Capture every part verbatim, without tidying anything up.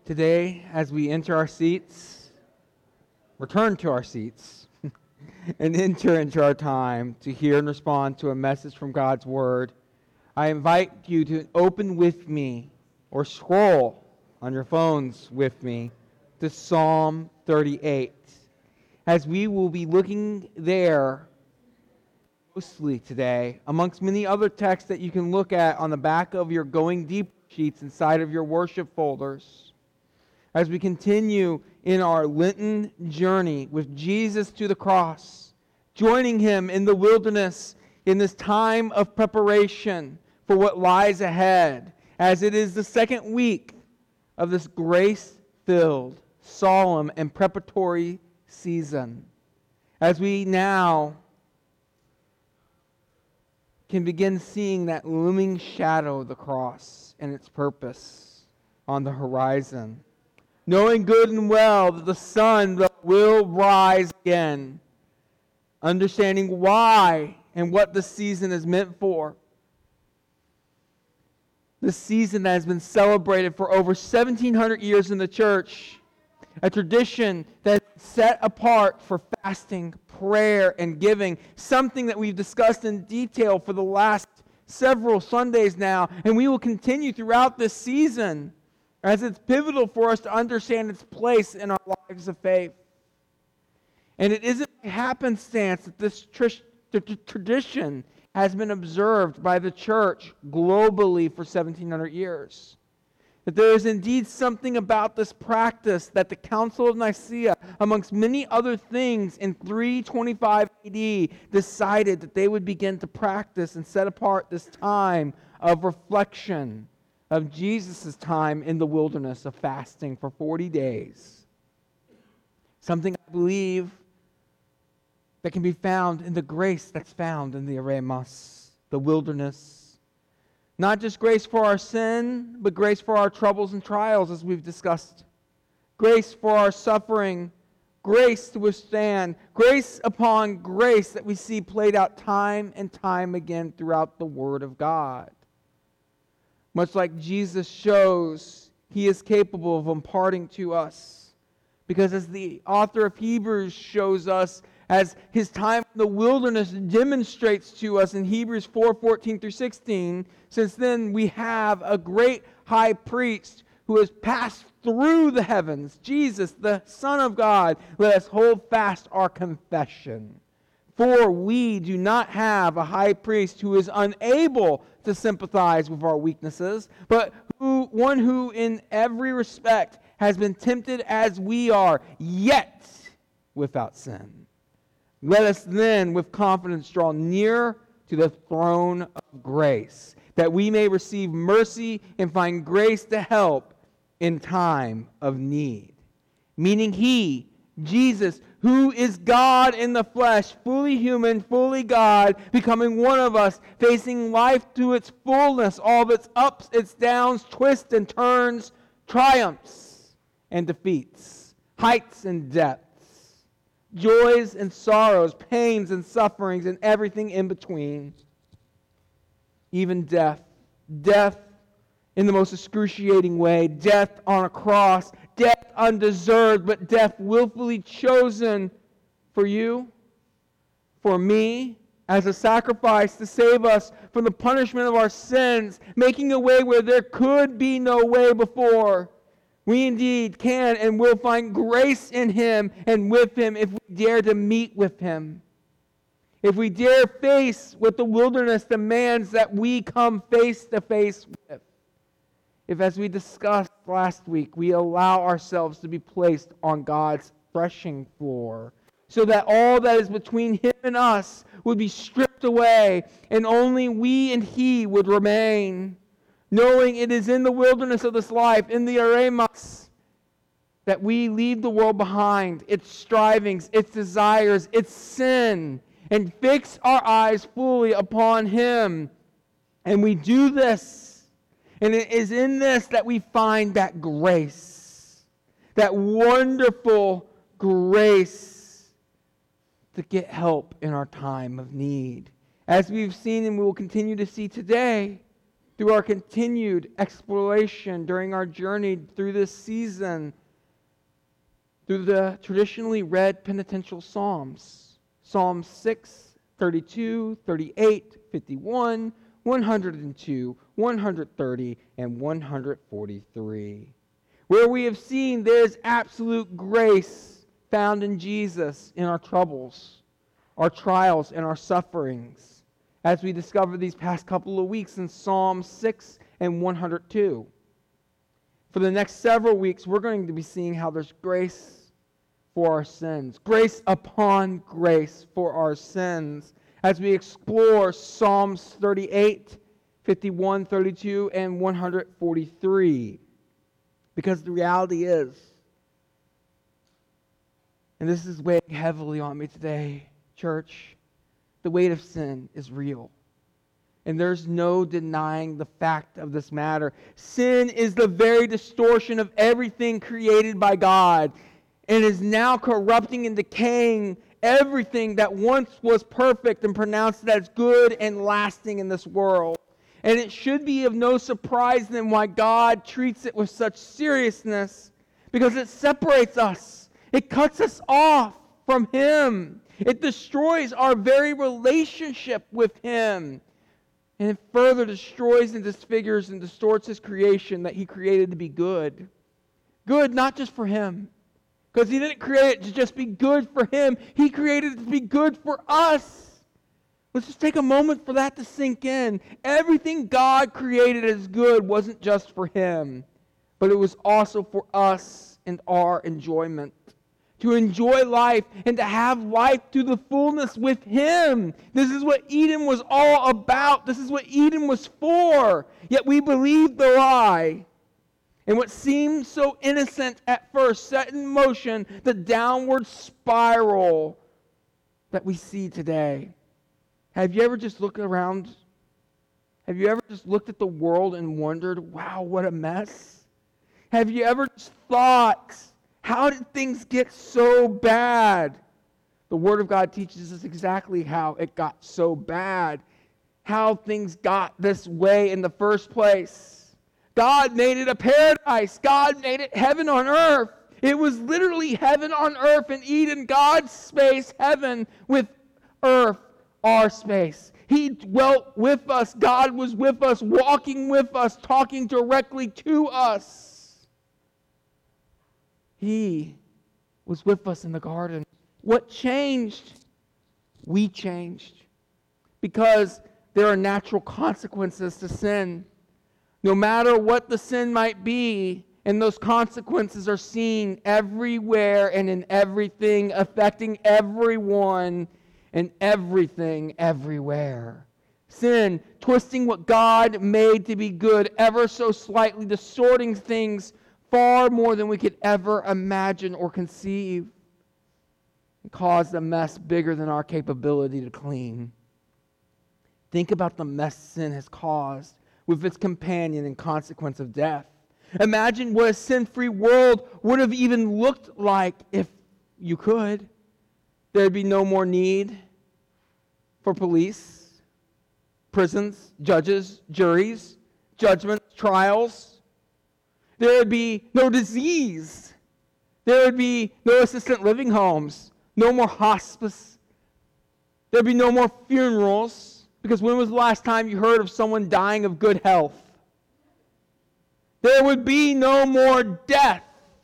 Today, as we enter our seats, return to our seats, and enter into our time to hear and respond to a message from God's Word, I invite you to open with me or scroll on your phones with me to Psalm thirty-eight, as we will be looking there mostly today, amongst many other texts that you can look at on the back of your Going Deep sheets inside of your worship folders. As we continue in our Lenten journey with Jesus to the cross, joining Him in the wilderness in this time of preparation for what lies ahead, as it is the second week of this grace-filled, solemn, and preparatory season. As we now can begin seeing that looming shadow of the cross and its purpose on the horizon, knowing good and well that the sun will rise again, understanding why and what the season is meant for. The season that has been celebrated for over seventeen hundred years in the church, a tradition that is set apart for fasting, prayer, and giving, something that we've discussed in detail for the last several Sundays now, and we will continue throughout this season, as it's pivotal for us to understand its place in our lives of faith. And it isn't by happenstance that this tr- tr- tradition has been observed by the church globally for seventeen hundred years. That there is indeed something about this practice that the Council of Nicaea, amongst many other things in three twenty-five A D, decided that they would begin to practice and set apart this time of reflection of Jesus' time in the wilderness of fasting for forty days. Something I believe that can be found in the grace that's found in the eremos, the wilderness. Not just grace for our sin, but grace for our troubles and trials, as we've discussed. Grace for our suffering, grace to withstand, grace upon grace that we see played out time and time again throughout the Word of God. Much like Jesus shows He is capable of imparting to us. Because as the author of Hebrews shows us, as His time in the wilderness demonstrates to us in Hebrews four fourteen through sixteen, since then we have a great high priest who has passed through the heavens, Jesus, the Son of God. Let us hold fast our confession. For we do not have a high priest who is unable to sympathize with our weaknesses, but who one who in every respect has been tempted as we are, yet without sin. Let us then with confidence draw near to the throne of grace, that we may receive mercy and find grace to help in time of need. Meaning He, Jesus, who is God in the flesh, fully human, fully God, becoming one of us, facing life to its fullness, all of its ups, its downs, twists and turns, triumphs and defeats, heights and depths, joys and sorrows, pains and sufferings, and everything in between. Even death. Death in the most excruciating way. Death on a cross. Death undeserved, but death willfully chosen for you, for me, as a sacrifice to save us from the punishment of our sins, making a way where there could be no way before. We indeed can and will find grace in Him and with Him if we dare to meet with Him. If we dare face what the wilderness demands that we come face to face with. If, as we discussed last week, we allow ourselves to be placed on God's threshing floor, so that all that is between Him and us would be stripped away, and only we and He would remain. Knowing it is in the wilderness of this life, in the eremos, that we leave the world behind, its strivings, its desires, its sin, and fix our eyes fully upon Him. And we do this, and it is in this that we find that grace, that wonderful grace to get help in our time of need. As we've seen and we will continue to see today, through our continued exploration during our journey through this season, through the traditionally read penitential Psalms. Psalms six, thirty-two, thirty-eight, fifty-one, one hundred two, one hundred thirty, and one hundred forty-three. Where we have seen there is absolute grace found in Jesus in our troubles, our trials, and our sufferings, as we discovered these past couple of weeks in Psalm six and one hundred two. For the next several weeks, we're going to be seeing how there's grace for our sins, grace upon grace for our sins, as we explore Psalms thirty-eight, fifty-one, thirty-two, and one hundred forty-three. Because the reality is, and this is weighing heavily on me today, church, the weight of sin is real. And there's no denying the fact of this matter. Sin is the very distortion of everything created by God, and is now corrupting and decaying everything that once was perfect and pronounced as good and lasting in this world. And it should be of no surprise then why God treats it with such seriousness, because it separates us. It cuts us off from Him. It destroys our very relationship with Him. And it further destroys and disfigures and distorts His creation that He created to be good. Good not just for Him, because He didn't create it to just be good for Him. He created it to be good for us. Let's just take a moment for that to sink in. Everything God created as good wasn't just for Him, but it was also for us and our enjoyment. To enjoy life and to have life to the fullness with Him. This is what Eden was all about. This is what Eden was for. Yet we believed the lie. And what seemed so innocent at first set in motion the downward spiral that we see today. Have you ever just looked around? Have you ever just looked at the world and wondered, wow, what a mess? Have you ever just thought, how did things get so bad? The Word of God teaches us exactly how it got so bad, how things got this way in the first place. God made it a paradise. God made it heaven on earth. It was literally heaven on earth in Eden, God's space, heaven with earth, our space. He dwelt with us. God was with us, walking with us, talking directly to us. He was with us in the garden. What changed? We changed. Because there are natural consequences to sin. No matter what the sin might be, and those consequences are seen everywhere and in everything, affecting everyone and everything everywhere. Sin, twisting what God made to be good ever so slightly, distorting things far more than we could ever imagine or conceive, and caused a mess bigger than our capability to clean. Think about the mess sin has caused with its companion and consequence of death. Imagine what a sin-free world would have even looked like if you could. There'd be no more need for police, prisons, judges, juries, judgments, trials. There would be no disease. There would be no assisted living homes, no more hospice. There'd be no more funerals. Because when was the last time you heard of someone dying of good health? There would be no more death.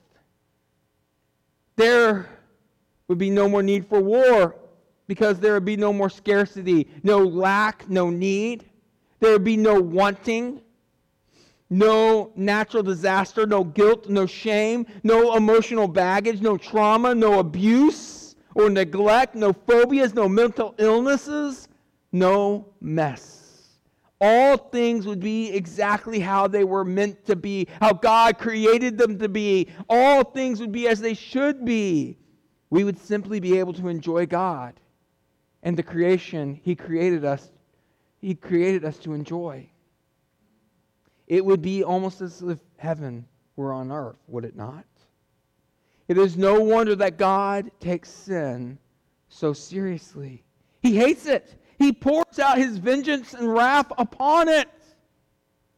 There would be no more need for war, because there would be no more scarcity, no lack, no need. There would be no wanting, no natural disaster, no guilt, no shame, no emotional baggage, no trauma, no abuse or neglect, no phobias, no mental illnesses. No mess. All things would be exactly how they were meant to be, how God created them to be. All things would be as they should be. We would simply be able to enjoy God and the creation He created us. He created us to enjoy. It would be almost as if heaven were on earth, would it not? It is no wonder that God takes sin so seriously. He hates it. He pours out His vengeance and wrath upon it.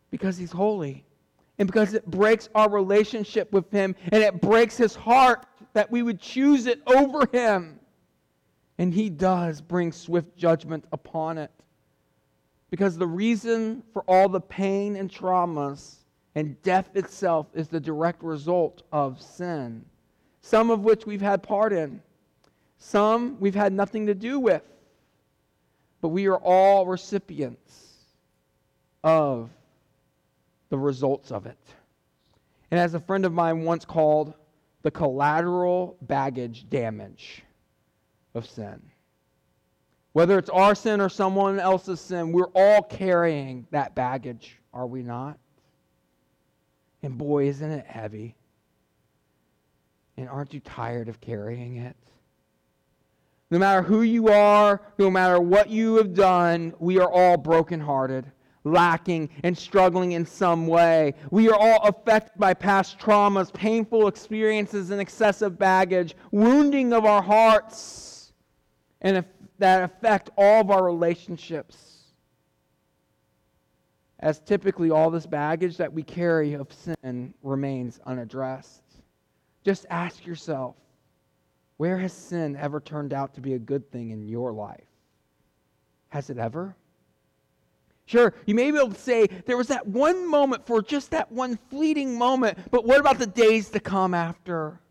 Because he's holy. And because it breaks our relationship with him, and it breaks his heart that we would choose it over him. And he does bring swift judgment upon it. Because the reason for all the pain and traumas and death itself is the direct result of sin. Some of which we've had part in. Some we've had nothing to do with. But we are all recipients of the results of it. And as a friend of mine once called, the collateral baggage damage of sin. Whether it's our sin or someone else's sin, we're all carrying that baggage, are we not? And boy, isn't it heavy. And aren't you tired of carrying it? No matter who you are, no matter what you have done, we are all brokenhearted, lacking, and struggling in some way. We are all affected by past traumas, painful experiences, and excessive baggage, wounding of our hearts, and if that affect all of our relationships. As typically all this baggage that we carry of sin remains unaddressed. Just ask yourself, where has sin ever turned out to be a good thing in your life? Has it ever? Sure, you may be able to say there was that one moment for just that one fleeting moment, but what about the days to come after?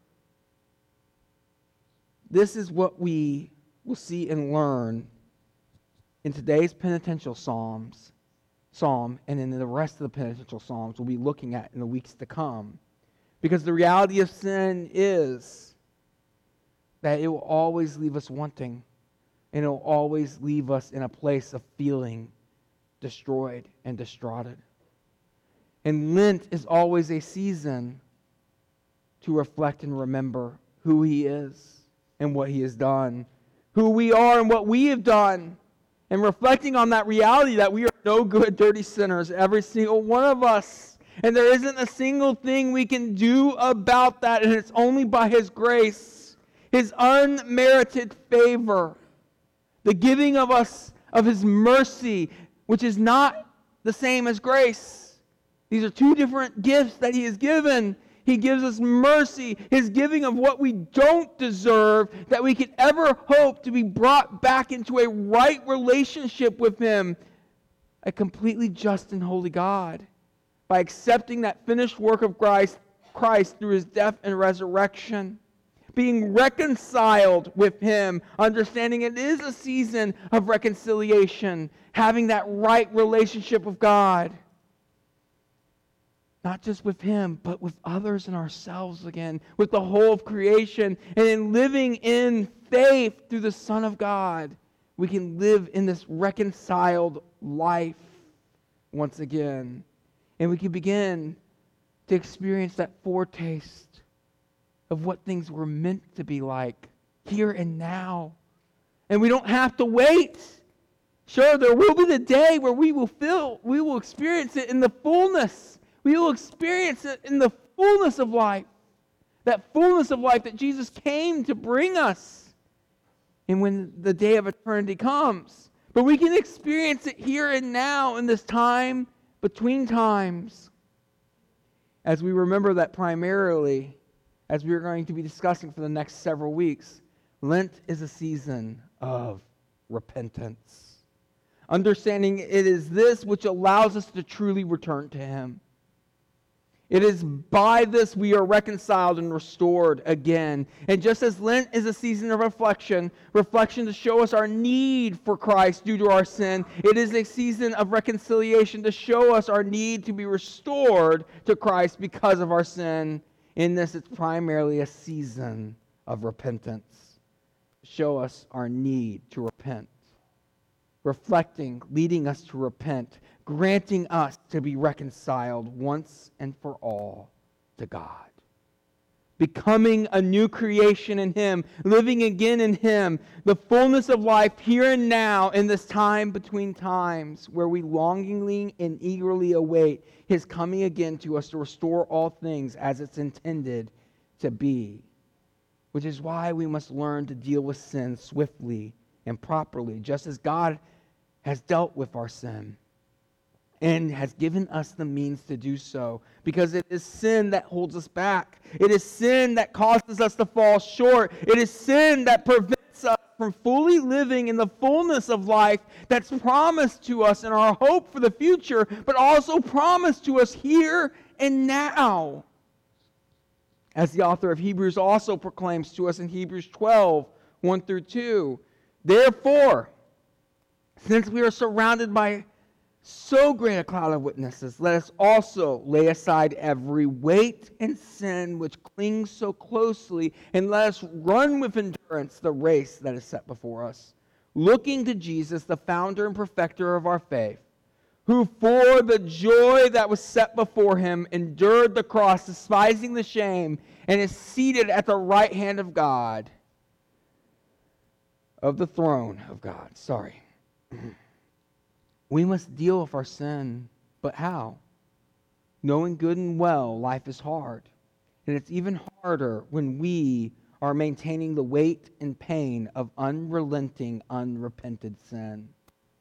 This is what we will see and learn in today's penitential psalms, psalm, and in the rest of the penitential psalms we'll be looking at in the weeks to come. Because the reality of sin is that it will always leave us wanting, and it will always leave us in a place of feeling destroyed and distraughted. And Lent is always a season to reflect and remember who he is and what he has done, who we are and what we have done, and reflecting on that reality that we are no good, dirty sinners, every single one of us. And there isn't a single thing we can do about that, and it's only by his grace, his unmerited favor, the giving of us of his mercy, which is not the same as grace. These are two different gifts that he has given. He gives us mercy, his giving of what we don't deserve, that we could ever hope to be brought back into a right relationship with him, a completely just and holy God, by accepting that finished work of Christ, Christ through his death and resurrection, being reconciled with him, understanding it is a season of reconciliation, having that right relationship with God. Not just with him, but with others and ourselves again, with the whole of creation. And in living in faith through the Son of God, we can live in this reconciled life once again. And we can begin to experience that foretaste of what things were meant to be like here and now. And we don't have to wait. Sure, there will be the day where we will feel, we will experience it in the fullness. We will experience it in the fullness of life. That fullness of life that Jesus came to bring us. And when the day of eternity comes. But we can experience it here and now in this time between times. As we remember that primarily, as we are going to be discussing for the next several weeks, Lent is a season of repentance. Understanding it is this which allows us to truly return to him. It is by this we are reconciled and restored again. And just as Lent is a season of reflection, reflection to show us our need for Christ due to our sin, it is a season of reconciliation to show us our need to be restored to Christ because of our sin. In this, it's primarily a season of repentance. Show us our need to repent. Reflecting, leading us to repent, granting us to be reconciled once and for all to God. Becoming a new creation in him, living again in him, the fullness of life here and now in this time between times where we longingly and eagerly await his coming again to us to restore all things as it's intended to be. Which is why we must learn to deal with sin swiftly and properly, just as God has dealt with our sin. and has given us the means to do so, because it is sin that holds us back. It is sin that causes us to fall short. It is sin that prevents us from fully living in the fullness of life that's promised to us in our hope for the future, but also promised to us here and now. As the author of Hebrews also proclaims to us in Hebrews twelve, one through two, therefore, since we are surrounded by so great a cloud of witnesses, let us also lay aside every weight and sin which clings so closely, and let us run with endurance the race that is set before us, looking to Jesus, the founder and perfecter of our faith, who for the joy that was set before him endured the cross, despising the shame, and is seated at the right hand of God, of the throne of God. Sorry. We must deal with our sin, but how? Knowing good and well life is hard. And it's even harder when we are maintaining the weight and pain of unrelenting, unrepented sin.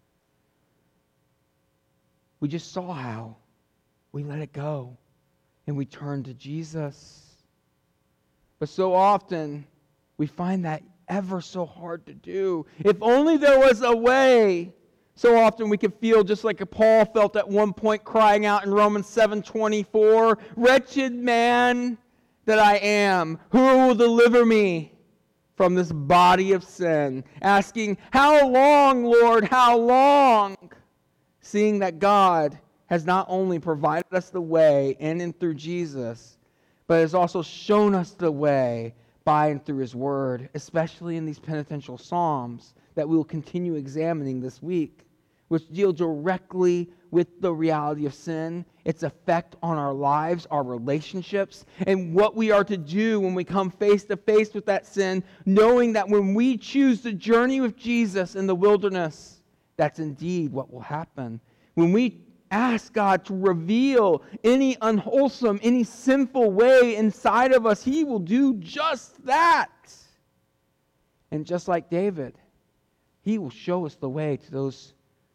We just saw how we let it go and we turn to Jesus. But so often we find that ever so hard to do. If only there was a way. So often we can feel just like Paul felt at one point, crying out in Romans seven twenty-four, wretched man that I am, who will deliver me from this body of sin? Asking, how long, Lord, how long? Seeing that God has not only provided us the way in and through Jesus, but has also shown us the way by and through his word, especially in these penitential psalms that we will continue examining this week, which deal directly with the reality of sin, its effect on our lives, our relationships, and what we are to do when we come face to face with that sin, knowing that when we choose to journey with Jesus in the wilderness, that's indeed what will happen. When we ask God to reveal any unwholesome, any sinful way inside of us, he will do just that. And just like David, he will show us the way to those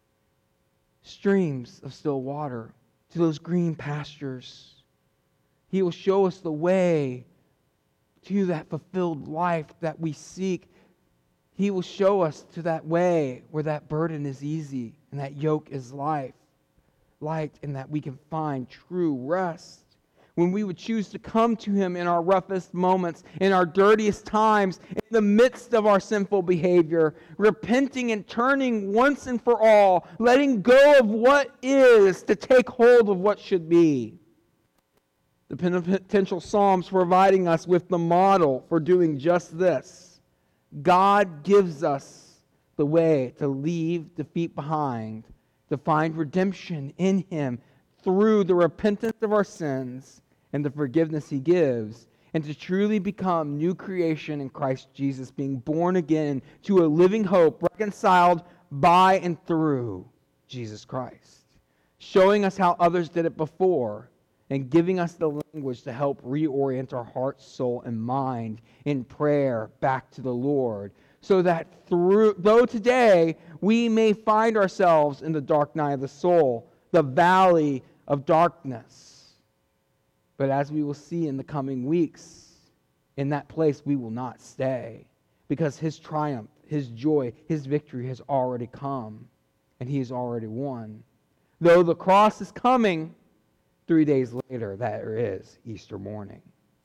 streams of still water, to those green pastures. He will show us the way to that fulfilled life that we seek. He will show us to that way where that burden is easy and that yoke is life, light, and that we can find true rest. When we would choose to come to him in our roughest moments, in our dirtiest times, in the midst of our sinful behavior, repenting and turning once and for all, letting go of what is to take hold of what should be. The penitential Psalms providing us with the model for doing just this. God gives us the way to leave defeat behind, to find redemption in him through the repentance of our sins and the forgiveness he gives, and to truly become new creation in Christ Jesus, being born again to a living hope, reconciled by and through Jesus Christ, showing us how others did it before, and giving us the language to help reorient our heart, soul, and mind in prayer back to the Lord, so that through, though today we may find ourselves in the dark night of the soul, the valley of darkness, but as we will see in the coming weeks, in that place we will not stay, because his triumph, his joy, his victory has already come, and he has already won. Though the cross is coming, three days later, there is Easter morning.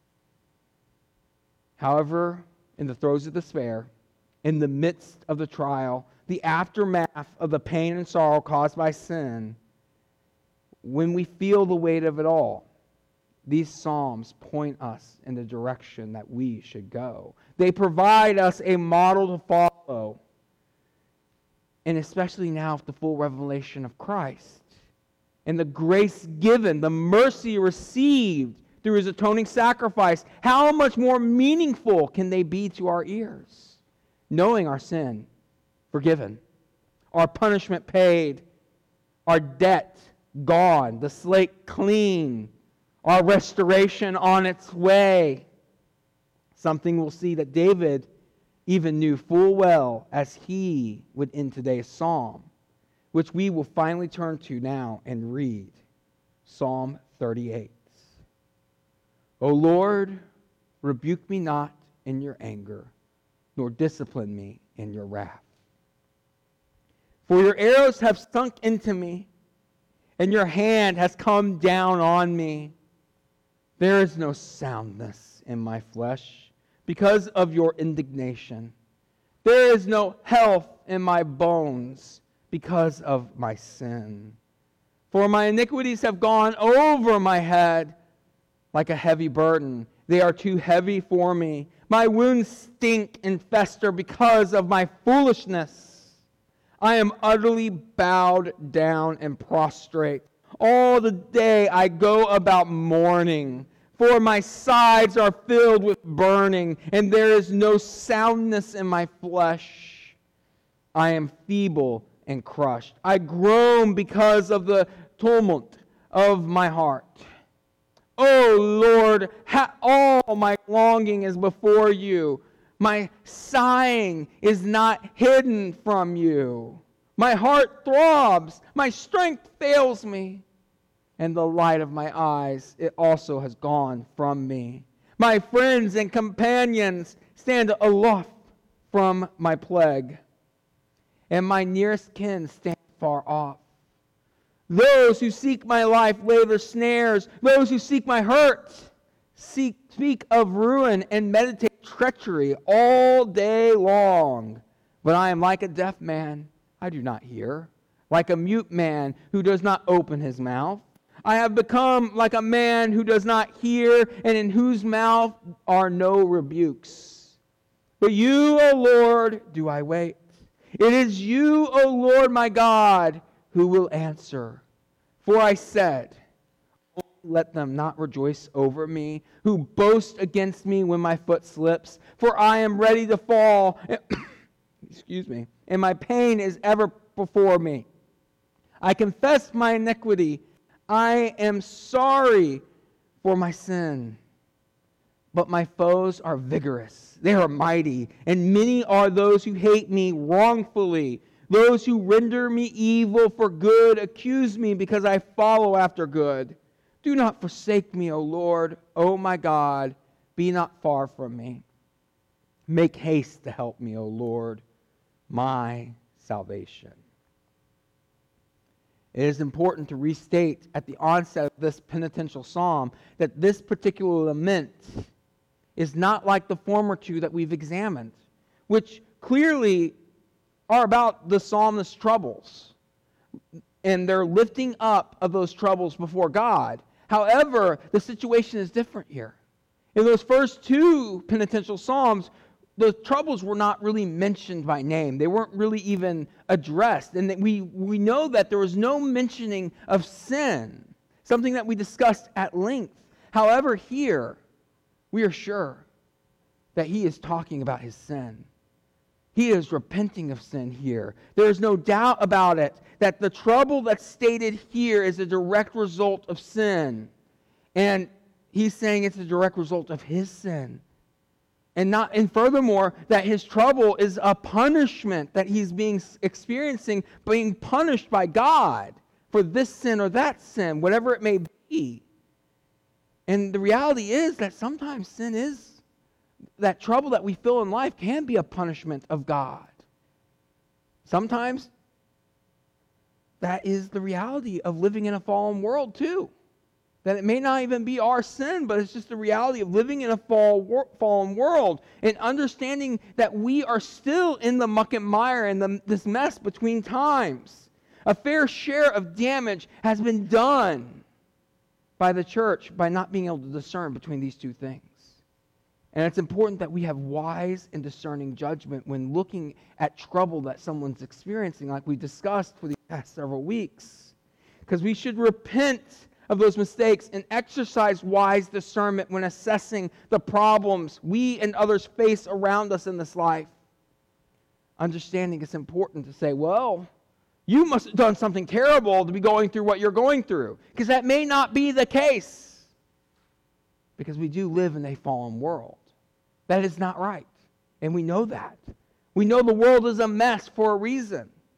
However, in the throes of despair, in the midst of the trial, the aftermath of the pain and sorrow caused by sin, when we feel the weight of it all, these Psalms point us in the direction that we should go. They provide us a model to follow, and especially now with the full revelation of Christ and the grace given, the mercy received through his atoning sacrifice. How much more meaningful can they be to our ears? Knowing our sin forgiven, our punishment paid, our debt gone, the slate clean, our restoration on its way. Something we'll see that David even knew full well as he would end today's psalm. which we will finally turn to now and read. Psalm thirty-eight. O Lord, rebuke me not in your anger, nor discipline me in your wrath. For your arrows have sunk into me, and your hand has come down on me. There is no soundness in my flesh because of your indignation. There is no health in my bones because of my sin. For my iniquities have gone over my head like a heavy burden. They are too heavy for me. My wounds stink and fester because of my foolishness. I am utterly bowed down and prostrate. All the day I go about mourning, for my sides are filled with burning, and there is no soundness in my flesh. I am feeble and crushed. I groan because of the tumult of my heart. O Lord, ha- all my longing is before you. My sighing is not hidden from you. My heart throbs. My strength fails me. And the light of my eyes, it also has gone from me. My friends and companions stand aloft from my plague, and my nearest kin stand far off. Those who seek my life lay their snares. Those who seek my hurt seek, speak of ruin and meditate treachery all day long. But I am like a deaf man, I do not hear, like a mute man who does not open his mouth. I have become like a man who does not hear, and in whose mouth are no rebukes. But you, O Lord, do I wait. It is you, O Lord my God, who will answer. For I said, let them not rejoice over me, who boast against me when my foot slips. For I am ready to fall, excuse me, and my pain is ever before me. I confess my iniquity. I am sorry for my sin. But my foes are vigorous. They are mighty, and many are those who hate me wrongfully. Those who render me evil for good accuse me because I follow after good. Do not forsake me, O Lord, O my God. Be not far from me. Make haste to help me, O Lord, my salvation. It is important to restate at the onset of this penitential psalm that this particular lament is not like the former two that we've examined, which clearly are about the psalmist's troubles, and they're lifting up of those troubles before God. However, the situation is different here. In those first two penitential psalms, the troubles were not really mentioned by name. They weren't really even addressed. And that we, we know that there was no mentioning of sin, something that we discussed at length. However, here, we are sure that he is talking about his sin. He is repenting of sin here. There is no doubt about it that the trouble that's stated here is a direct result of sin. And he's saying it's a direct result of his sin. And not, and furthermore, that his trouble is a punishment that he's being experiencing, being punished by God for this sin or that sin, whatever it may be. And the reality is that sometimes sin is, that trouble that we feel in life can be a punishment of God. Sometimes that is the reality of living in a fallen world too. That it may not even be our sin, but it's just the reality of living in a fall, fallen world and understanding that we are still in the muck and mire and the, this mess between times. A fair share of damage has been done by the church by not being able to discern between these two things. And it's important that we have wise and discerning judgment when looking at trouble that someone's experiencing, like we discussed for the past several weeks. Because we should repent of those mistakes and exercise wise discernment when assessing the problems we and others face around us in this life. Understanding it's important to say, well, you must have done something terrible to be going through what you're going through. Because that may not be the case. Because we do live in a fallen world. That is not right. And we know that. We know the world is a mess for a reason.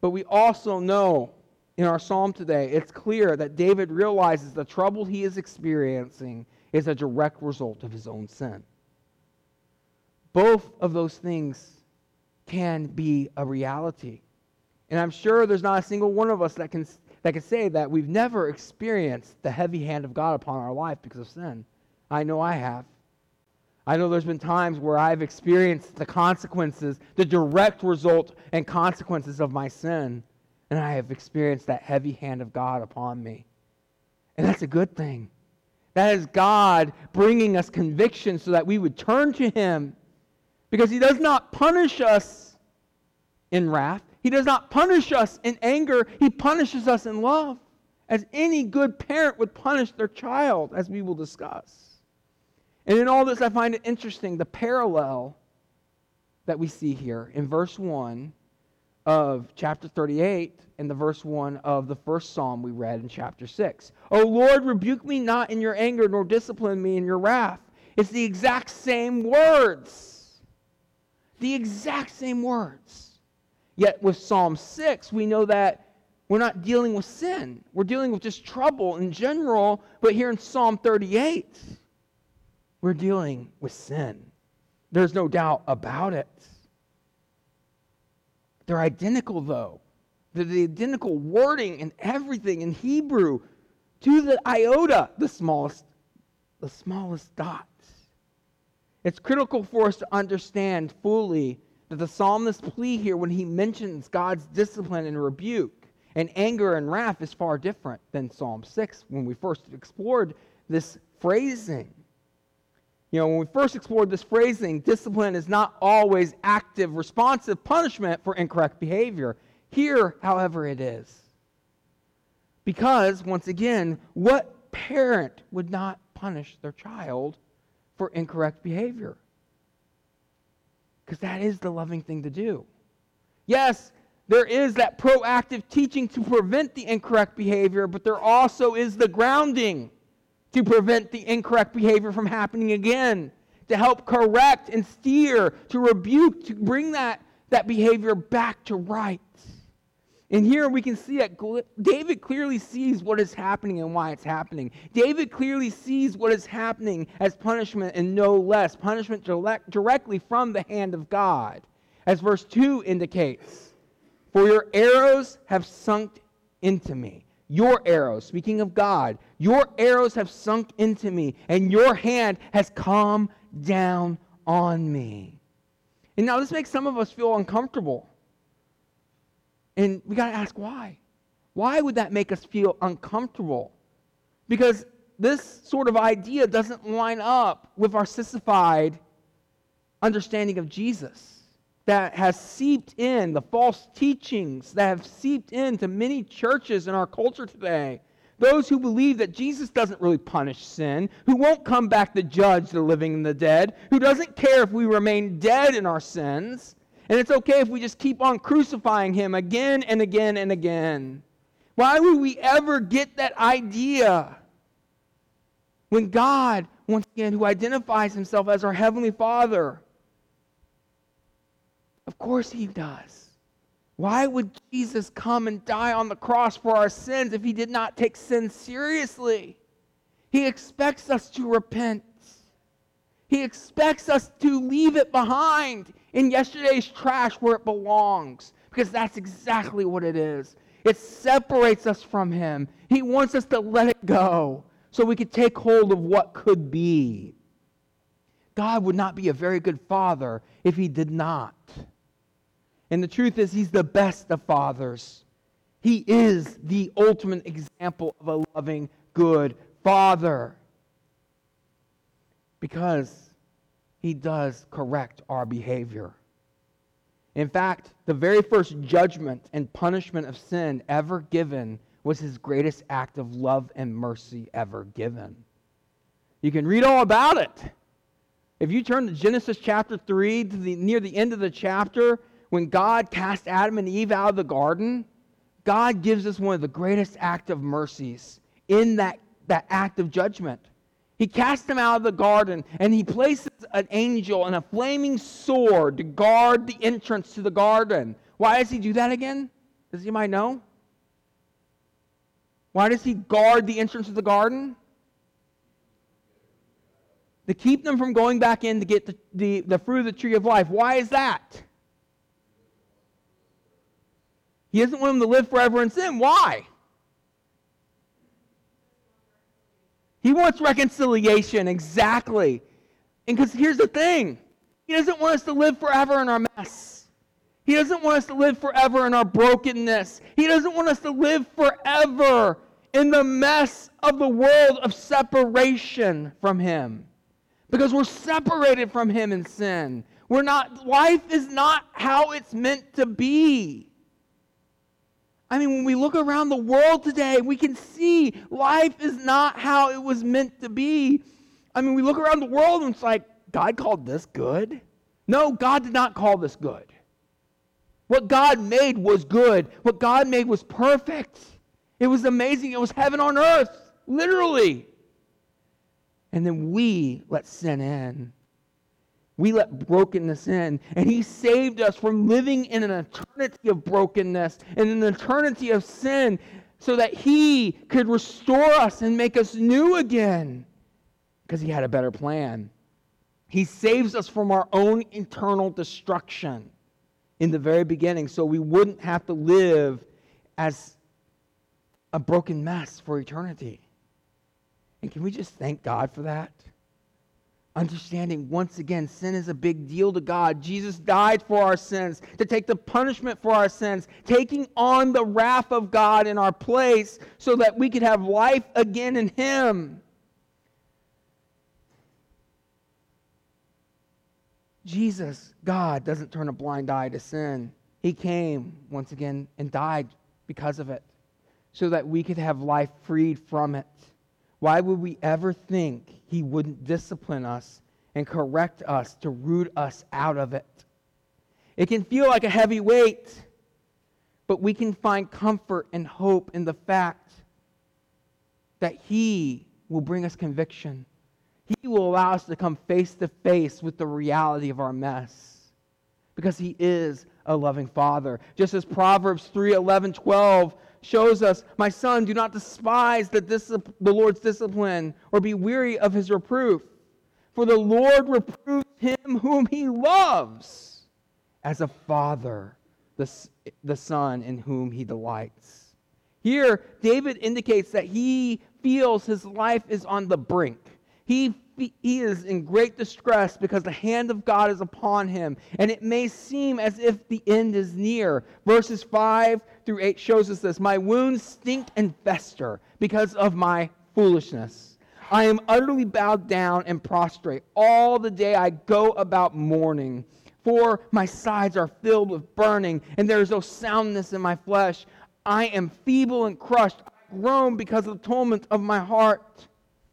But we also know in our psalm today, it's clear that David realizes the trouble he is experiencing is a direct result of his own sin. Both of those things can be a reality. And I'm sure there's not a single one of us that can, that can say that we've never experienced the heavy hand of God upon our life because of sin. I know I have. I know there's been times where I've experienced the consequences, the direct result and consequences of my sin, and I have experienced that heavy hand of God upon me. And that's a good thing. That is God bringing us conviction so that we would turn to Him, because He does not punish us in wrath. He does not punish us in anger. He punishes us in love, as any good parent would punish their child, as we will discuss. And in all this, I find it interesting, the parallel that we see here in verse one of chapter thirty-eight and the verse one of the first psalm we read in chapter six. O Lord, rebuke me not in your anger, nor discipline me in your wrath. It's the exact same words. The exact same words. Yet with Psalm six, we know that we're not dealing with sin. We're dealing with just trouble in general. But here in Psalm thirty-eight, we're dealing with sin. There's no doubt about it. They're identical, though. They're the identical wording and everything in Hebrew to the iota, the smallest, the smallest dot. It's critical for us to understand fully that the psalmist's plea here, when he mentions God's discipline and rebuke and anger and wrath, is far different than Psalm six when we first explored this phrasing. You know, when we first explored this phrasing, discipline is not always active, responsive punishment for incorrect behavior. Here, however, it is. Because, once again, what parent would not punish their child for incorrect behavior? Because that is the loving thing to do. Yes, there is that proactive teaching to prevent the incorrect behavior, but there also is the grounding to prevent the incorrect behavior from happening again, to help correct and steer, to rebuke, to bring that, that behavior back to right. And here we can see that David clearly sees what is happening and why it's happening. David clearly sees what is happening as punishment and no less, punishment direct, directly from the hand of God. As verse two indicates, for your arrows have sunk into me. Your arrows, speaking of God, your arrows have sunk into me, and your hand has come down on me. And now this makes some of us feel uncomfortable. And we got to ask why. Why would that make us feel uncomfortable? Because this sort of idea doesn't line up with our sissified understanding of Jesus that has seeped in, the false teachings that have seeped into many churches in our culture today. Those who believe that Jesus doesn't really punish sin, who won't come back to judge the living and the dead, who doesn't care if we remain dead in our sins, and it's okay if we just keep on crucifying Him again and again and again. Why would we ever get that idea when God, once again, who identifies Himself as our Heavenly Father, of course He does. Why would Jesus come and die on the cross for our sins if He did not take sin seriously? He expects us to repent. He expects us to leave it behind in yesterday's trash where it belongs, because that's exactly what it is. It separates us from Him. He wants us to let it go so we could take hold of what could be. God would not be a very good father if He did not. And the truth is, He's the best of fathers. He is the ultimate example of a loving, good Father. Because He does correct our behavior. In fact, the very first judgment and punishment of sin ever given was His greatest act of love and mercy ever given. You can read all about it. If you turn to Genesis chapter three, to the, near the end of the chapter, when God cast Adam and Eve out of the garden, God gives us one of the greatest acts of mercies in that, that act of judgment. He casts them out of the garden, and He places an angel and a flaming sword to guard the entrance to the garden. Why does He do that again? Does anybody know? Why does he guard the entrance of the garden? To keep them from going back in to get the, the, the fruit of the tree of life. Why is that? He doesn't want them to live forever in sin. Why? He wants reconciliation, exactly. And because here's the thing. He doesn't want us to live forever in our mess. He doesn't want us to live forever in our brokenness. He doesn't want us to live forever in the mess of the world of separation from Him. Because we're separated from Him in sin. We're not, life is not how it's meant to be. I mean, when we look around the world today, we can see life is not how it was meant to be. I mean, we look around the world and it's like, God called this good? No, God did not call this good. What God made was good. What God made was perfect. It was amazing. It was heaven on earth, literally. And then we let sin in. We let brokenness in. And He saved us from living in an eternity of brokenness and an eternity of sin so that He could restore us and make us new again. Because He had a better plan. He saves us from our own eternal destruction in the very beginning so we wouldn't have to live as a broken mess for eternity. And can we just thank God for that? Understanding, once again, sin is a big deal to God. Jesus died for our sins, to take the punishment for our sins, taking on the wrath of God in our place so that we could have life again in Him. Jesus, God, doesn't turn a blind eye to sin. He came, once again, and died because of it, so that we could have life freed from it. Why would we ever think He wouldn't discipline us and correct us to root us out of it? It can feel like a heavy weight, but we can find comfort and hope in the fact that He will bring us conviction. He will allow us to come face to face with the reality of our mess, because He is a loving Father. Just as Proverbs three, eleven, twelve shows us, my son, do not despise the, discipl- the Lord's discipline or be weary of His reproof. For the Lord reproves him whom He loves, as a father, the, the son in whom He delights. Here, David indicates that he feels his life is on the brink. He, he is in great distress because the hand of God is upon him, and it may seem as if the end is near. Verses five through eight shows us this. My wounds stink and fester because of my foolishness. I am utterly bowed down and prostrate. All the day I go about mourning, for my sides are filled with burning, and there is no soundness in my flesh. I am feeble and crushed. I groan because of the torment of my heart.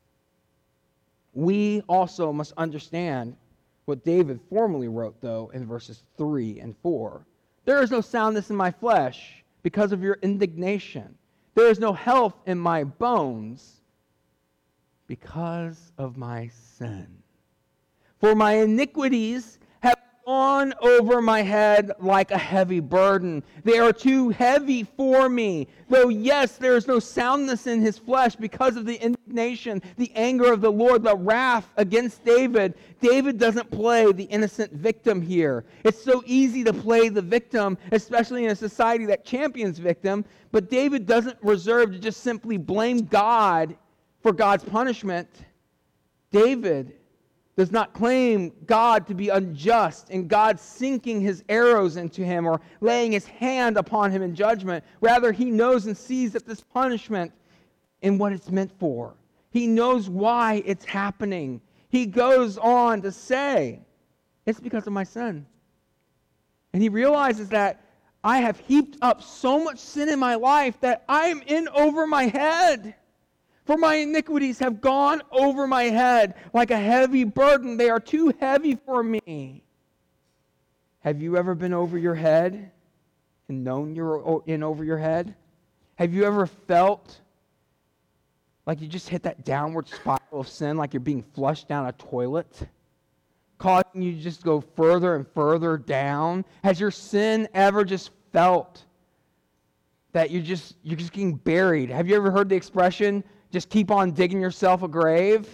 We also must understand what David formerly wrote, though, in verses three and four. There is no soundness in my flesh because of your indignation. There is no health in my bones because of my sin. For my iniquities have gone over my head like a heavy burden. They are too heavy for me. Though, yes, there is no soundness in his flesh because of the indignation, the anger of the Lord, the wrath against David. David doesn't play the innocent victim here. It's so easy to play the victim, especially in a society that champions victim. But David doesn't reserve to just simply blame God for God's punishment. David does not claim God to be unjust and God sinking His arrows into him or laying His hand upon him in judgment. Rather, he knows and sees that this punishment and what it's meant for. He knows why it's happening. He goes on to say, it's because of my sin. And he realizes that I have heaped up so much sin in my life that I am in over my head. For my iniquities have gone over my head like a heavy burden. They are too heavy for me. Have you ever been over your head and known you're in over your head? Have you ever felt like you just hit that downward spiral of sin, like you're being flushed down a toilet, causing you to just go further and further down? Has your sin ever just felt that you're just you're just getting buried. Have you ever heard the expression, just keep on digging yourself a grave?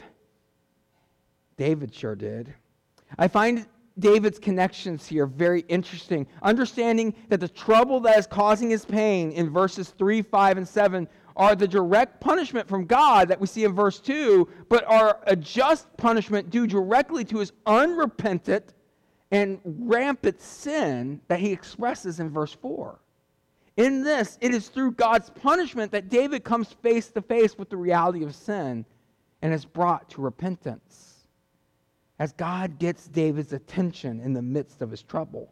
David sure did. I find David's connections here very interesting. Understanding that the trouble that is causing his pain in verses three, five, and seven are the direct punishment from God that we see in verse two, but are a just punishment due directly to his unrepentant and rampant sin that he expresses in verse four. In this, it is through God's punishment that David comes face to face with the reality of sin and is brought to repentance, as God gets David's attention in the midst of his trouble.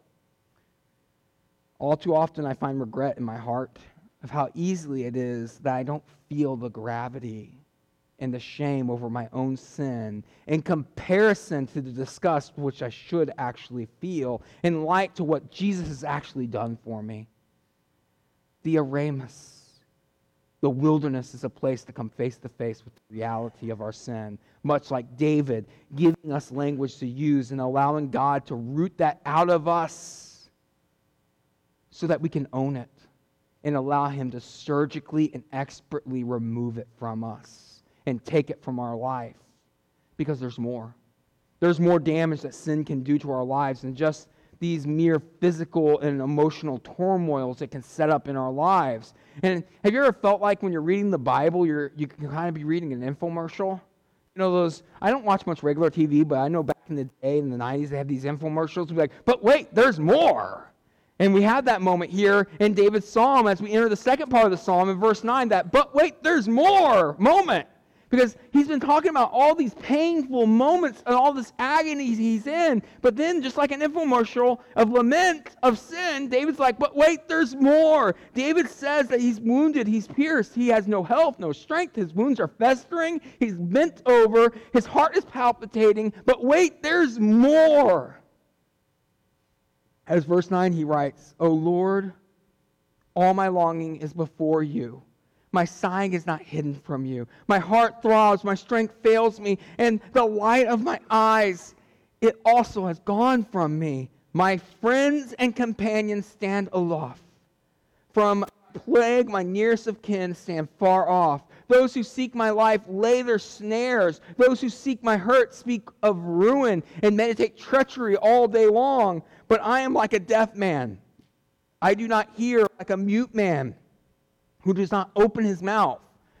All too often I find regret in my heart of how easily it is that I don't feel the gravity and the shame over my own sin in comparison to the disgust which I should actually feel in light to what Jesus has actually done for me. The Erasmus. The wilderness is a place to come face to face with the reality of our sin, much like David, giving us language to use and allowing God to root that out of us so that we can own it and allow him to surgically and expertly remove it from us and take it from our life, because there's more. There's more damage that sin can do to our lives than just these mere physical and emotional turmoils it can set up in our lives. And have you ever felt like when you're reading the Bible, you're you can kind of be reading an infomercial? You know those, I don't watch much regular T V, but I know back in the day, in the nineties, they had these infomercials. We'd be like, but wait, there's more. And we have that moment here in David's psalm as we enter the second part of the psalm in verse nine, that but wait, there's more moment. Because he's been talking about all these painful moments and all this agony he's in. But then, just like an infomercial of lament of sin, David's like, but wait, there's more. David says that he's wounded, he's pierced, he has no health, no strength. His wounds are festering, he's bent over, his heart is palpitating. But wait, there's more. As verse nine, he writes, O Lord, all my longing is before you. My sighing is not hidden from you. My heart throbs, my strength fails me, and the light of my eyes, it also has gone from me. My friends and companions stand aloft. From plague, my nearest of kin stand far off. Those who seek my life lay their snares. Those who seek my hurt speak of ruin and meditate treachery all day long. But I am like a deaf man. I do not hear, like a mute man who does not open his mouth.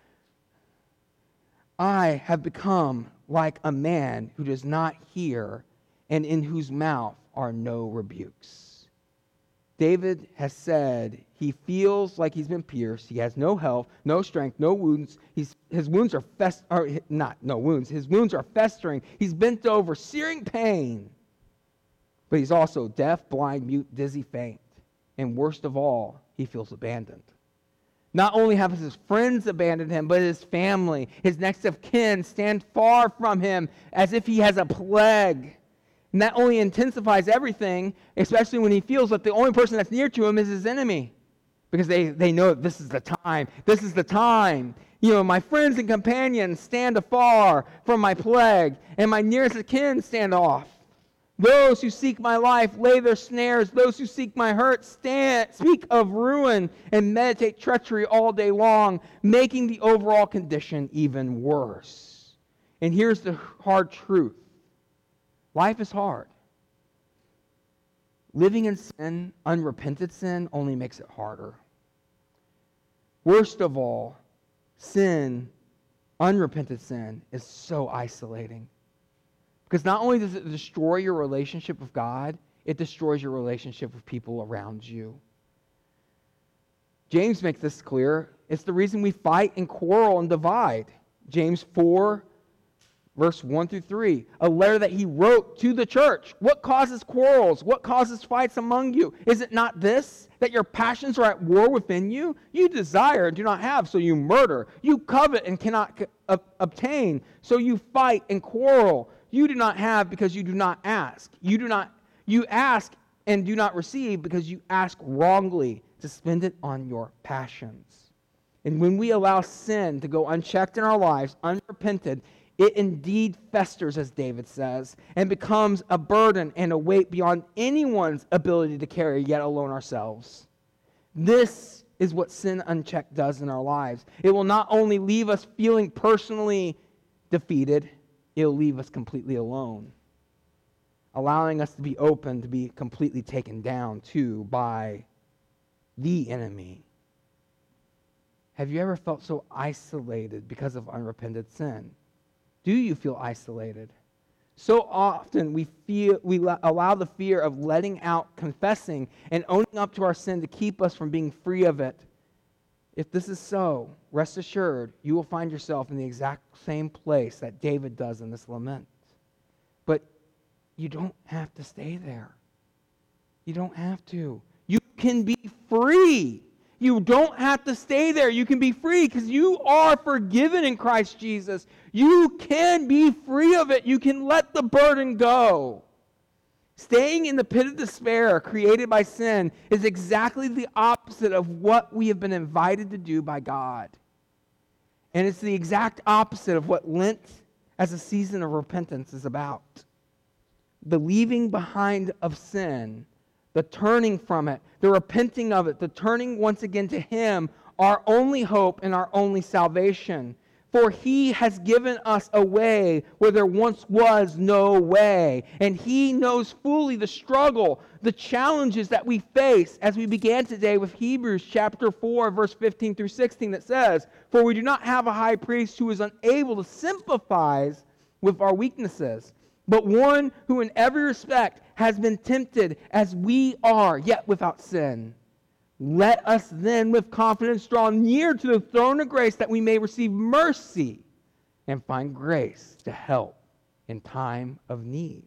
I have become like a man who does not hear and in whose mouth are no rebukes. David has said he feels like he's been pierced. He has no health, no strength, no wounds. He's, his wounds are fest, or not no wounds. His wounds are festering. He's bent over, searing pain. But he's also deaf, blind, mute, dizzy, faint. And worst of all, he feels abandoned. Not only have his friends abandoned him, but his family, his next of kin, stand far from him as if he has a plague. And that only intensifies everything, especially when he feels that the only person that's near to him is his enemy. Because they, they know this is the time. This is the time. You know, my friends and companions stand afar from my plague, and my nearest of kin stand off. Those who seek my life lay their snares. Those who seek my hurt stand, speak of ruin and meditate treachery all day long, making the overall condition even worse. And here's the hard truth. Life is hard. Living in sin, unrepented sin, only makes it harder. Worst of all, sin, unrepented sin, is so isolating. Because not only does it destroy your relationship with God, it destroys your relationship with people around you. James makes this clear. It's the reason we fight and quarrel and divide. James four, verse one through three, a letter that he wrote to the church. What causes quarrels? What causes fights among you? Is it not this, that your passions are at war within you? You desire and do not have, so you murder. You covet and cannot uh, obtain, so you fight and quarrel. You do not have because you do not ask. You do not. You ask and do not receive because you ask wrongly to spend it on your passions. And when we allow sin to go unchecked in our lives, unrepented, it indeed festers, as David says, and becomes a burden and a weight beyond anyone's ability to carry, yet alone ourselves. This is what sin unchecked does in our lives. It will not only leave us feeling personally defeated, it'll leave us completely alone, allowing us to be open to be completely taken down too by the enemy. Have you ever felt so isolated because of unrepented sin? Do you feel isolated? So often we feel we allow the fear of letting out, confessing, and owning up to our sin to keep us from being free of it. If this is so, rest assured, you will find yourself in the exact same place that David does in this lament. But you don't have to stay there. You don't have to. You can be free. You don't have to stay there. You can be free because you are forgiven in Christ Jesus. You can be free of it. You can let the burden go. Staying in the pit of despair created by sin is exactly the opposite of what we have been invited to do by God. And it's the exact opposite of what Lent as a season of repentance is about. The leaving behind of sin, the turning from it, the repenting of it, the turning once again to Him, our only hope and our only salvation. For He has given us a way where there once was no way. And He knows fully the struggle, the challenges that we face, as we began today with Hebrews chapter four, verse fifteen through sixteen, that says, "For we do not have a high priest who is unable to sympathize with our weaknesses, but one who in every respect has been tempted as we are, yet without sin. Let us then with confidence draw near to the throne of grace that we may receive mercy and find grace to help in time of need."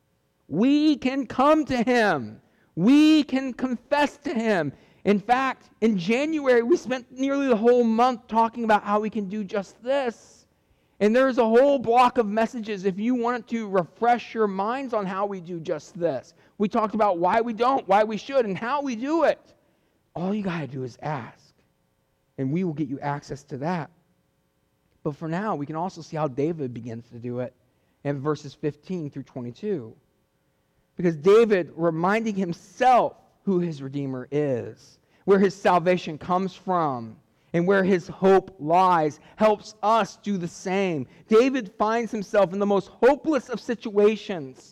We can come to Him. We can confess to Him. In fact, in January, we spent nearly the whole month talking about how we can do just this. And there's a whole block of messages if you wanted to refresh your minds on how we do just this. We talked about why we don't, why we should, and how we do it. All you got to do is ask, and we will get you access to that. But for now, we can also see how David begins to do it in verses fifteen through twenty-two. Because David, reminding himself who his Redeemer is, where his salvation comes from, and where his hope lies, helps us do the same. David finds himself in the most hopeless of situations,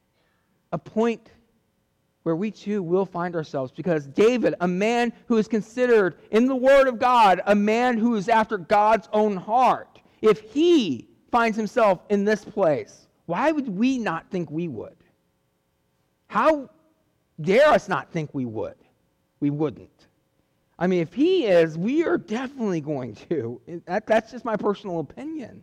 a point where we too will find ourselves, because David, a man who is considered in the Word of God, a man who is after God's own heart, if he finds himself in this place, why would we not think we would? How dare us not think we would? We wouldn't. I mean, if he is, we are definitely going to. That, that's just my personal opinion.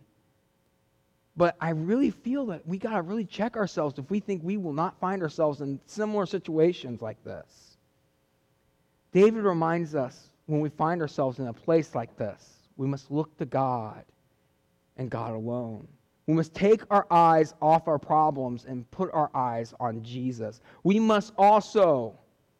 But I really feel that we got to really check ourselves if we think we will not find ourselves in similar situations like this. David reminds us when we find ourselves in a place like this, we must look to God and God alone. We must take our eyes off our problems and put our eyes on Jesus. We must also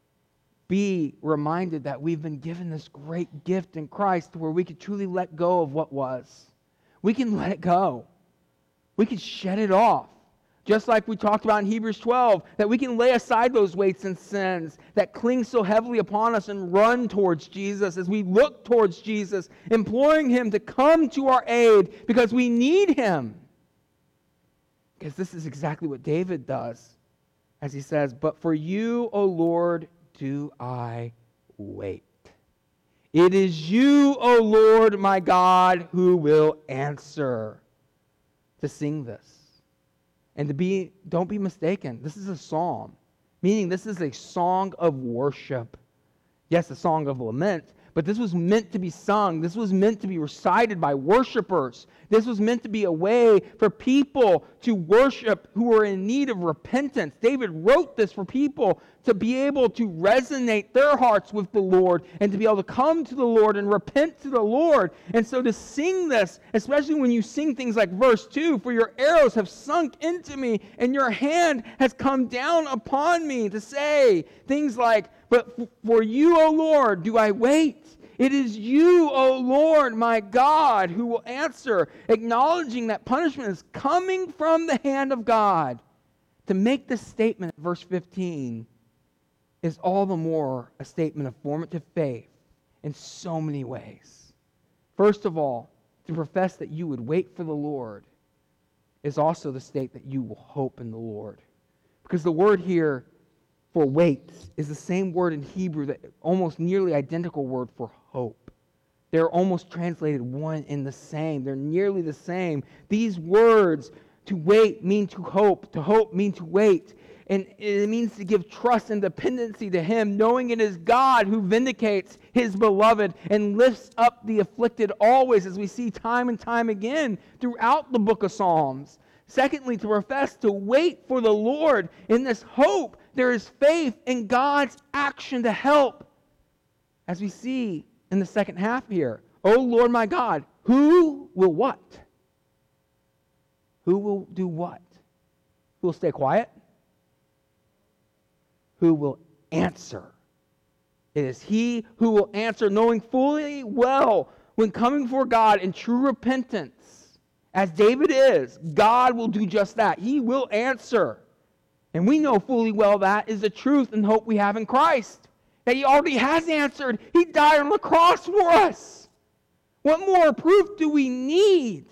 be reminded that we've been given this great gift in Christ where we can truly let go of what was. We can let it go. We can shed it off. Just like we talked about in Hebrews twelve, that we can lay aside those weights and sins that cling so heavily upon us and run towards Jesus as we look towards Jesus, imploring Him to come to our aid because we need Him. Because this is exactly what David does as he says, "But for you, O Lord, do I wait. It is you, O Lord, my God, who will answer." To sing this. And to be, don't be mistaken, this is a psalm, meaning this is a song of worship. Yes, a song of lament, but this was meant to be sung. This was meant to be recited by worshipers. This was meant to be a way for people to worship who were in need of repentance. David wrote this for people to be able to resonate their hearts with the Lord and to be able to come to the Lord and repent to the Lord. And so to sing this, especially when you sing things like verse two, "For your arrows have sunk into me and your hand has come down upon me," to say things like, "But for you, O Lord, do I wait. It is you, O Lord, my God, who will answer," acknowledging that punishment is coming from the hand of God. To make this statement in verse fifteen is all the more a statement of formative faith in so many ways. First of all, to profess that you would wait for the Lord is also the state that you will hope in the Lord. Because the word here for wait is the same word in Hebrew, that almost nearly identical word for hope. They're almost translated one and the same. They're nearly the same. These words, to wait, mean to hope. To hope mean to wait. And it means to give trust and dependency to Him, knowing it is God who vindicates His beloved and lifts up the afflicted always, as we see time and time again throughout the book of Psalms. Secondly, to profess to wait for the Lord. In this hope, there is faith in God's action to help. As we see in the second half here, O Lord my God, who will what? Who will do what? Who will stay quiet? Who will answer? It is He who will answer, knowing fully well when coming before God in true repentance, as David is, God will do just that. He will answer. And we know fully well that is the truth and hope we have in Christ, that He already has answered. He died on the cross for us. What more proof do we need?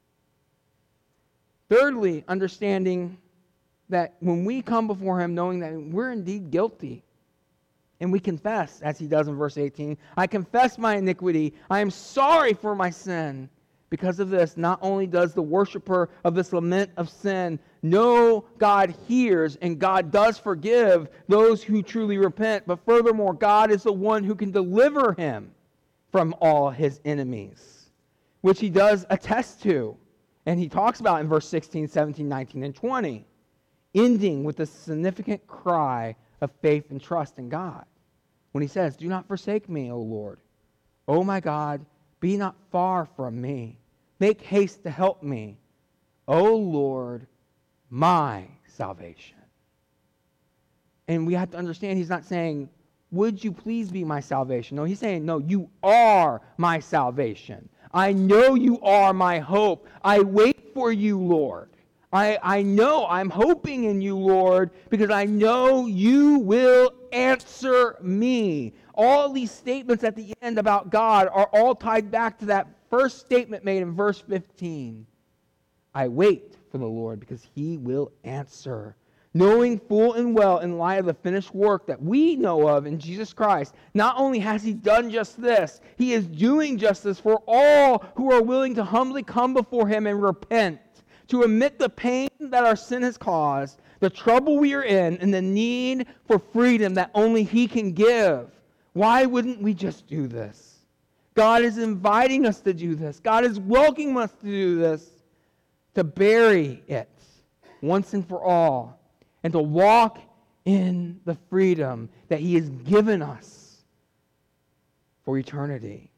Thirdly, understanding that when we come before Him knowing that we're indeed guilty, and we confess, as He does in verse eighteen, I confess my iniquity, I am sorry for my sin. Because of this, not only does the worshiper of this lament of sin know God hears and God does forgive those who truly repent, but furthermore, God is the one who can deliver him from all his enemies, which he does attest to. And he talks about in verse sixteen, seventeen, nineteen, and twenty, ending with a significant cry of faith and trust in God. When he says, do not forsake me, O Lord. O my God, be not far from me. Make haste to help me. O Lord, my salvation. And we have to understand he's not saying, would you please be my salvation? No, he's saying, no, you are my salvation. I know you are my hope. I wait for you, Lord. I, I know I'm hoping in you, Lord, because I know you will answer me. All these statements at the end about God are all tied back to that first statement made in verse fifteen. I wait for the Lord because he will answer. Knowing full and well in light of the finished work that we know of in Jesus Christ, not only has he done just this, he is doing just this for all who are willing to humbly come before him and repent, to admit the pain that our sin has caused, the trouble we are in, and the need for freedom that only he can give. Why wouldn't we just do this? God is inviting us to do this. God is welcoming us to do this, to bury it once and for all, and to walk in the freedom that he has given us for eternity.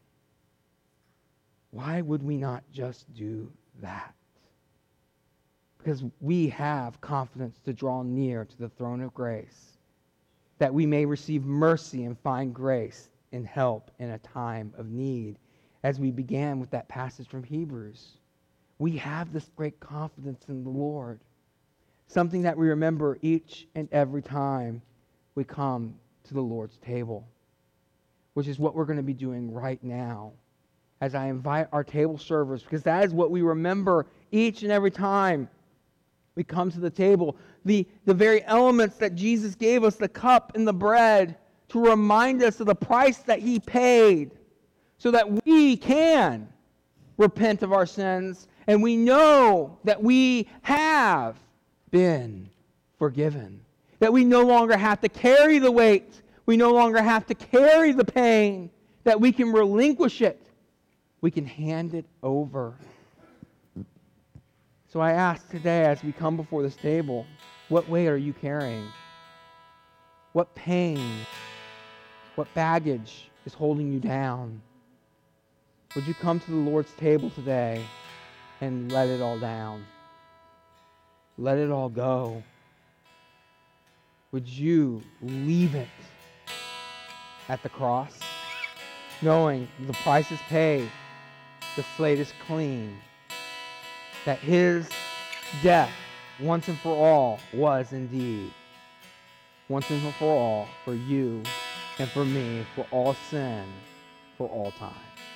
Why would we not just do that? Because we have confidence to draw near to the throne of grace, that we may receive mercy and find grace and help in a time of need. As we began with that passage from Hebrews, we have this great confidence in the Lord, something that we remember each and every time we come to the Lord's table, which is what we're going to be doing right now as I invite our table servers, because that is what we remember each and every time we come to the table. The, the very elements that Jesus gave us, the cup and the bread, to remind us of the price that he paid so that we can repent of our sins, and we know that we have been forgiven, that we no longer have to carry the weight, we no longer have to carry the pain, that we can relinquish it, we can hand it over. So I ask today, as we come before this table, what weight are you carrying? What pain, what baggage is holding you down? Would you come to the Lord's table today and let it all down? Let it all go. Would you leave it at the cross, knowing the price is paid, the slate is clean, that his death once and for all was indeed once and for all for you and for me, for all sin, for all time.